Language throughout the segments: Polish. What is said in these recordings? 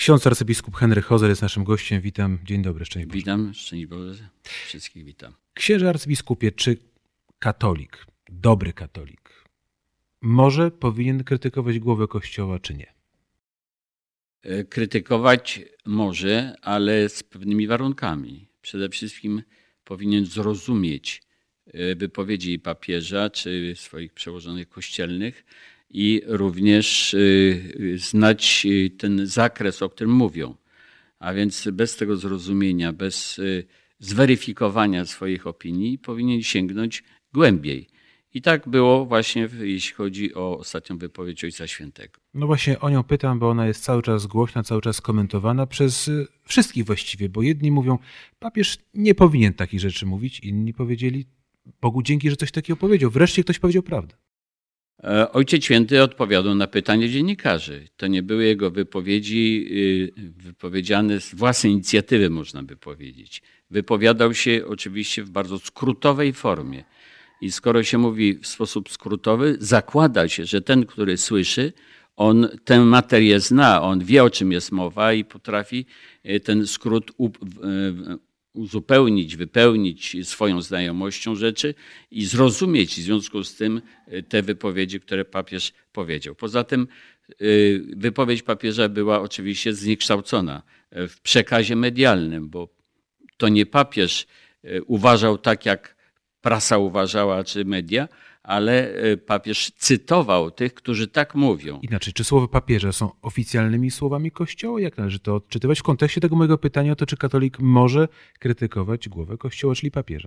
Ksiądz arcybiskup Henryk Hozer jest naszym gościem. Witam. Dzień dobry, szczęść Boże. Witam, szczęść Boże. Wszystkich witam. Księże arcybiskupie, czy katolik, dobry katolik, powinien krytykować głowę Kościoła, czy nie? Krytykować może, ale z pewnymi warunkami. Przede wszystkim powinien zrozumieć wypowiedzi papieża czy swoich przełożonych kościelnych i również znać ten zakres, o którym mówią. A więc bez tego zrozumienia, bez zweryfikowania swoich opinii powinien sięgnąć głębiej. I tak było właśnie, jeśli chodzi o ostatnią wypowiedź Ojca Świętego. No właśnie o nią pytam, bo ona jest cały czas głośna, cały czas komentowana przez wszystkich właściwie, bo jedni mówią, papież nie powinien takich rzeczy mówić, inni powiedzieli, Bogu dzięki, że coś takiego powiedział. Wreszcie ktoś powiedział prawdę. Ojciec Święty odpowiadał na pytanie dziennikarzy. To nie były jego wypowiedzi wypowiedziane z własnej inicjatywy, można by powiedzieć. Wypowiadał się oczywiście w bardzo skrótowej formie. I skoro się mówi w sposób skrótowy, zakłada się, że ten, który słyszy, on tę materię zna, on wie, o czym jest mowa i potrafi ten skrót uzupełnić, wypełnić swoją znajomością rzeczy i zrozumieć w związku z tym te wypowiedzi, które papież powiedział. Poza tym wypowiedź papieża była oczywiście zniekształcona w przekazie medialnym, bo to nie papież uważał tak, jak prasa uważała, czy media, ale papież cytował tych, którzy tak mówią. Inaczej, czy słowa papieża są oficjalnymi słowami Kościoła? Jak należy to odczytywać? W kontekście tego mojego pytania o to, czy katolik może krytykować głowę Kościoła, czyli papieża?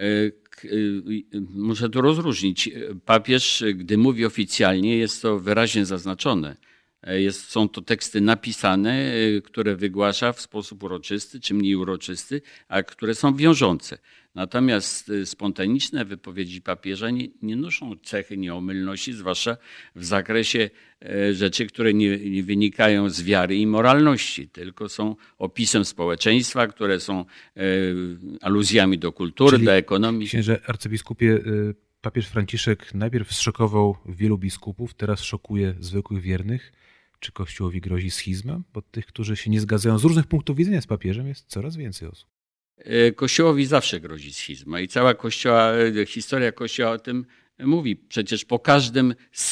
Muszę to rozróżnić. Papież, gdy mówi oficjalnie, jest to wyraźnie zaznaczone. Są to teksty napisane, które wygłasza w sposób uroczysty czy mniej uroczysty, a które są wiążące. Natomiast spontaniczne wypowiedzi papieża nie noszą cechy nieomylności, zwłaszcza w zakresie rzeczy, które nie wynikają z wiary i moralności, tylko są opisem społeczeństwa, które są aluzjami do kultury, czyli, do ekonomii. Księże arcybiskupie, papież Franciszek najpierw zszokował wielu biskupów, teraz szokuje zwykłych wiernych. Czy Kościołowi grozi schizma? Bo tych, którzy się nie zgadzają z różnych punktów widzenia z papieżem, jest coraz więcej osób. Kościołowi zawsze grozi schizma i cała historia Kościoła o tym mówi. Przecież po każdym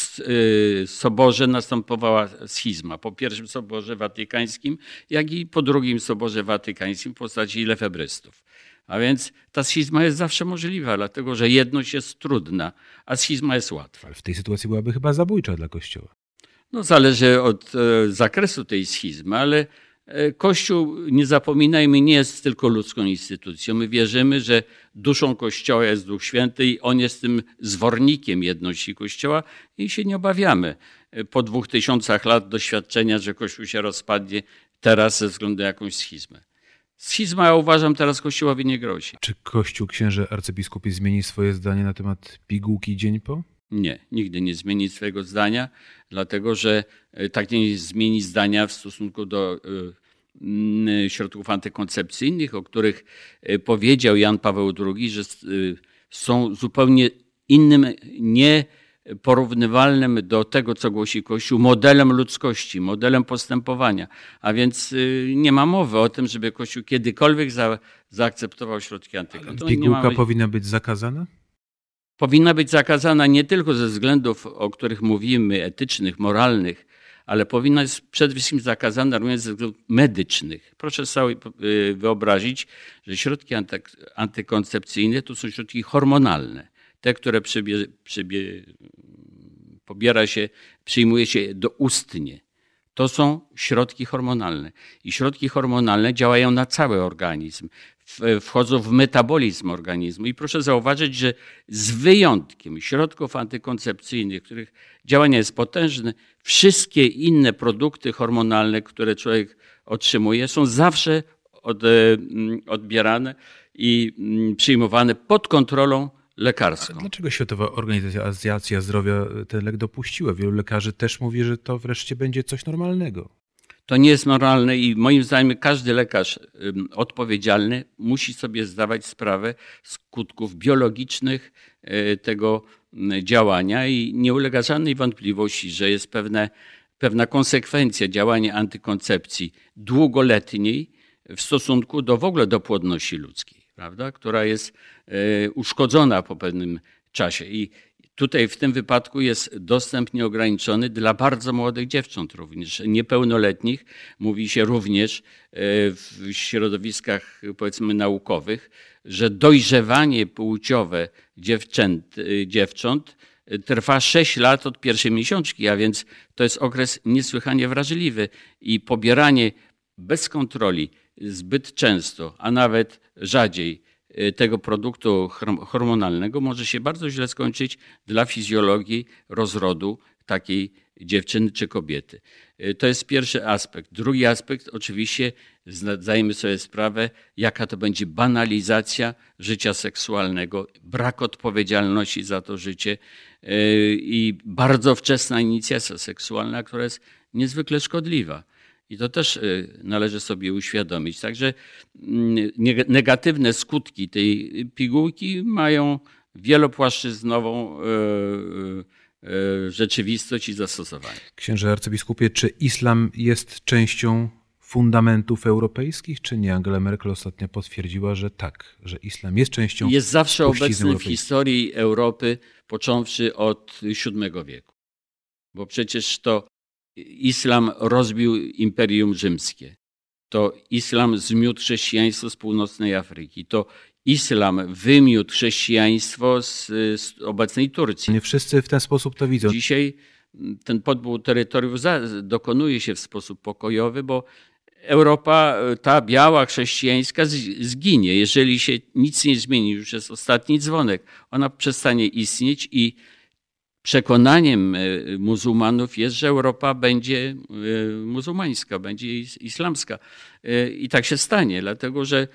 soborze następowała schizma. Po pierwszym soborze watykańskim, jak i po drugim soborze watykańskim w postaci lefebrystów. A więc ta schizma jest zawsze możliwa, dlatego że jedność jest trudna, a schizma jest łatwa. Ale w tej sytuacji byłaby chyba zabójcza dla Kościoła. No, zależy od zakresu tej schizmy, ale Kościół, nie zapominajmy, nie jest tylko ludzką instytucją. My wierzymy, że duszą Kościoła jest Duch Święty i On jest tym zwornikiem jedności Kościoła i się nie obawiamy po 2000 lat doświadczenia, że Kościół się rozpadnie teraz ze względu na jakąś schizmę. Schizma, ja uważam, teraz Kościołowi nie grozi. Czy Kościół, księże arcybiskupie, zmieni swoje zdanie na temat pigułki dzień po? Nie, nigdy nie zmieni swojego zdania, dlatego że tak nie zmieni zdania w stosunku do środków antykoncepcyjnych, o których powiedział Jan Paweł II, że są zupełnie innym, nieporównywalnym do tego, co głosi Kościół, modelem ludzkości, modelem postępowania. A więc nie ma mowy o tym, żeby Kościół kiedykolwiek zaakceptował środki antykoncepcyjne. Pigułka powinna być zakazana? Powinna być zakazana nie tylko ze względów, o których mówimy, etycznych, moralnych, ale powinna być przede wszystkim zakazana również ze względów medycznych. Proszę sobie wyobrazić, że środki antykoncepcyjne to są środki hormonalne. Te, które przyjmuje się doustnie. To są środki hormonalne. I środki hormonalne działają na cały organizm. Wchodzą w metabolizm organizmu. I proszę zauważyć, że z wyjątkiem środków antykoncepcyjnych, których działanie jest potężne, wszystkie inne produkty hormonalne, które człowiek otrzymuje, są zawsze odbierane i przyjmowane pod kontrolą lekarską. A dlaczego Światowa Organizacja Zdrowia ten lek dopuściła? Wielu lekarzy też mówi, że to wreszcie będzie coś normalnego. To nie jest normalne i moim zdaniem każdy lekarz odpowiedzialny musi sobie zdawać sprawę z skutków biologicznych tego działania i nie ulega żadnej wątpliwości, że jest pewne pewna konsekwencja działania antykoncepcji długoletniej w stosunku w ogóle do płodności ludzkiej, prawda? Która jest uszkodzona po pewnym czasie. I tutaj w tym wypadku jest dostęp nieograniczony dla bardzo młodych dziewcząt również, niepełnoletnich. Mówi się również w środowiskach, powiedzmy, naukowych, że dojrzewanie płciowe dziewcząt trwa 6 lat od pierwszej miesiączki, a więc to jest okres niesłychanie wrażliwy i pobieranie bez kontroli zbyt często, a nawet rzadziej tego produktu hormonalnego może się bardzo źle skończyć dla fizjologii rozrodu takiej dziewczyny czy kobiety. To jest pierwszy aspekt. Drugi aspekt, oczywiście zdajemy sobie sprawę, jaka to będzie banalizacja życia seksualnego, brak odpowiedzialności za to życie i bardzo wczesna inicjacja seksualna, która jest niezwykle szkodliwa. I to też należy sobie uświadomić. Także negatywne skutki tej pigułki mają wielopłaszczyznową rzeczywistość i zastosowanie. Księże arcybiskupie, czy islam jest częścią fundamentów europejskich, czy nie? Angela Merkel ostatnio potwierdziła, że tak, że islam jest częścią jest zawsze spuścizny obecny w historii Europy, począwszy od VII wieku. Bo przecież to islam rozbił Imperium Rzymskie. To islam zmiótł chrześcijaństwo z północnej Afryki. To islam wymiótł chrześcijaństwo z obecnej Turcji. Nie wszyscy w ten sposób to widzą. Dzisiaj ten podbój terytoriów dokonuje się w sposób pokojowy, bo Europa, ta biała, chrześcijańska, zginie. Jeżeli się nic nie zmieni, już jest ostatni dzwonek, ona przestanie istnieć i przekonaniem muzułmanów jest, że Europa będzie muzułmańska, będzie islamska. I tak się stanie, dlatego że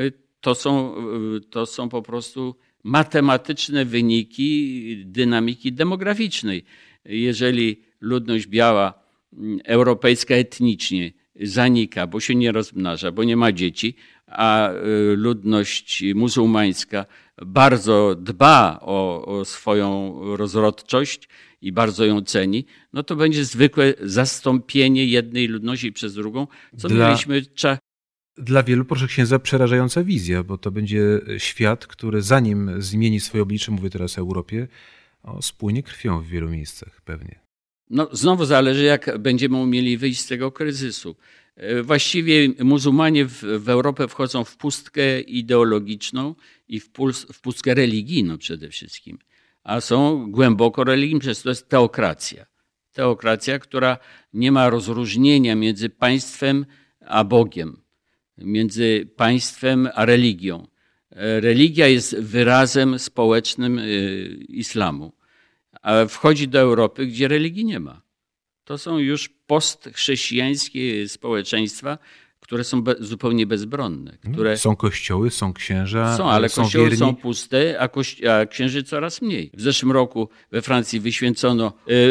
to są po prostu matematyczne wyniki dynamiki demograficznej. Jeżeli ludność biała, europejska etnicznie zanika, bo się nie rozmnaża, bo nie ma dzieci, a ludność muzułmańska bardzo dba o swoją rozrodczość i bardzo ją ceni, no to będzie zwykłe zastąpienie jednej ludności przez drugą, co mieliśmy... Dla wielu, proszę księdza, przerażająca wizja, bo to będzie świat, który zanim zmieni swoje oblicze, mówię teraz o Europie, spłynie krwią w wielu miejscach pewnie. No, znowu zależy, jak będziemy umieli wyjść z tego kryzysu. Właściwie muzułmanie w Europę wchodzą w pustkę ideologiczną i w pustkę religijną przede wszystkim. A są głęboko religijni, przez to jest teokracja. Teokracja, która nie ma rozróżnienia między państwem a Bogiem, między państwem a religią. Religia jest wyrazem społecznym islamu, a wchodzi do Europy, gdzie religii nie ma. To są już postchrześcijańskie społeczeństwa, które są zupełnie bezbronne. Są kościoły, są księża, ale są kościoły wierni. są puste, a księży coraz mniej. W zeszłym roku we Francji wyświęcono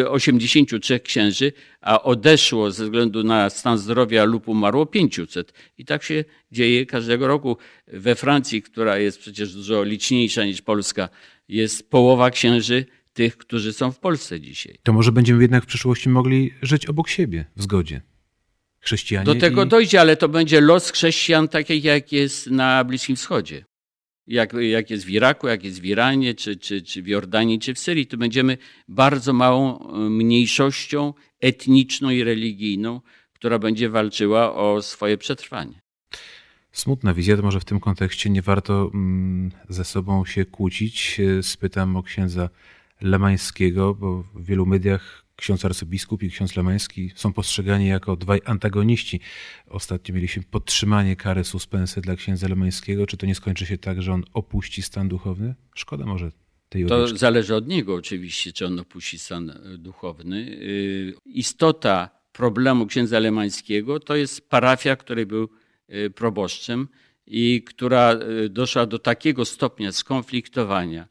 83 księży, a odeszło ze względu na stan zdrowia lub umarło 500. I tak się dzieje każdego roku. We Francji, która jest przecież dużo liczniejsza niż Polska, jest połowa księży tych, którzy są w Polsce dzisiaj. To może będziemy jednak w przyszłości mogli żyć obok siebie, w zgodzie. Chrześcijanie Do tego dojdzie, ale to będzie los chrześcijan takich, jak jest na Bliskim Wschodzie. Jak jest w Iraku, jak jest w Iranie, czy w Jordanii, czy w Syrii. Tu będziemy bardzo małą mniejszością etniczną i religijną, która będzie walczyła o swoje przetrwanie. Smutna wizja, to może w tym kontekście nie warto ze sobą się kłócić. Spytam o księdza Lemańskiego, bo w wielu mediach ksiądz arcybiskup i ksiądz Lemański są postrzegani jako dwaj antagoniści. Ostatnio mieliśmy podtrzymanie kary suspensy dla księdza Lemańskiego. Czy to nie skończy się tak, że on opuści stan duchowny? Szkoda może tej odyczki. To zależy od niego oczywiście, czy on opuści stan duchowny. Istota problemu księdza Lemańskiego to jest parafia, której był proboszczem i która doszła do takiego stopnia skonfliktowania,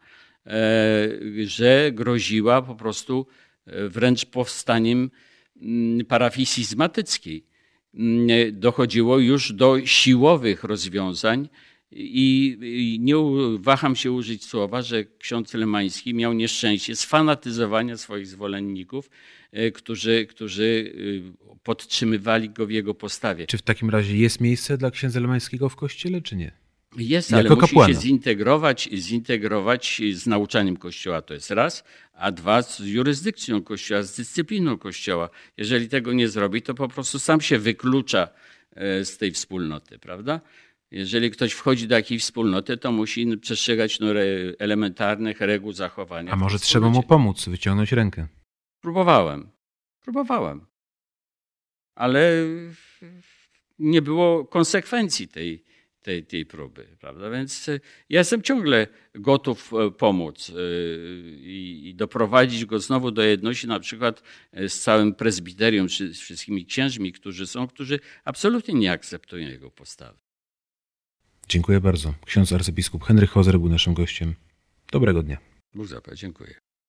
że groziła po prostu wręcz powstaniem parafii schizmatyckiej. Dochodziło już do siłowych rozwiązań I nie waham się użyć słowa, że ksiądz Lemański miał nieszczęście sfanatyzowania swoich zwolenników, którzy podtrzymywali go w jego postawie. Czy w takim razie jest miejsce dla księdza Lemańskiego w kościele, czy nie? Jest, Jako ale musi kapłana. się zintegrować z nauczaniem Kościoła, to jest raz, a dwa z jurysdykcją Kościoła, z dyscypliną Kościoła. Jeżeli tego nie zrobi, to po prostu sam się wyklucza z tej wspólnoty, prawda? Jeżeli ktoś wchodzi do jakiejś wspólnoty, to musi przestrzegać elementarnych reguł zachowania. A może trzeba mu pomóc, wyciągnąć rękę? Próbowałem. Ale nie było konsekwencji tej próby, prawda? Więc ja jestem ciągle gotów pomóc i doprowadzić go znowu do jedności, na przykład z całym prezbiterium, czy z wszystkimi księżmi, którzy absolutnie nie akceptują jego postawy. Dziękuję bardzo. Ksiądz arcybiskup Henryk Hauser był naszym gościem. Dobrego dnia. Bóg zapłać, dziękuję.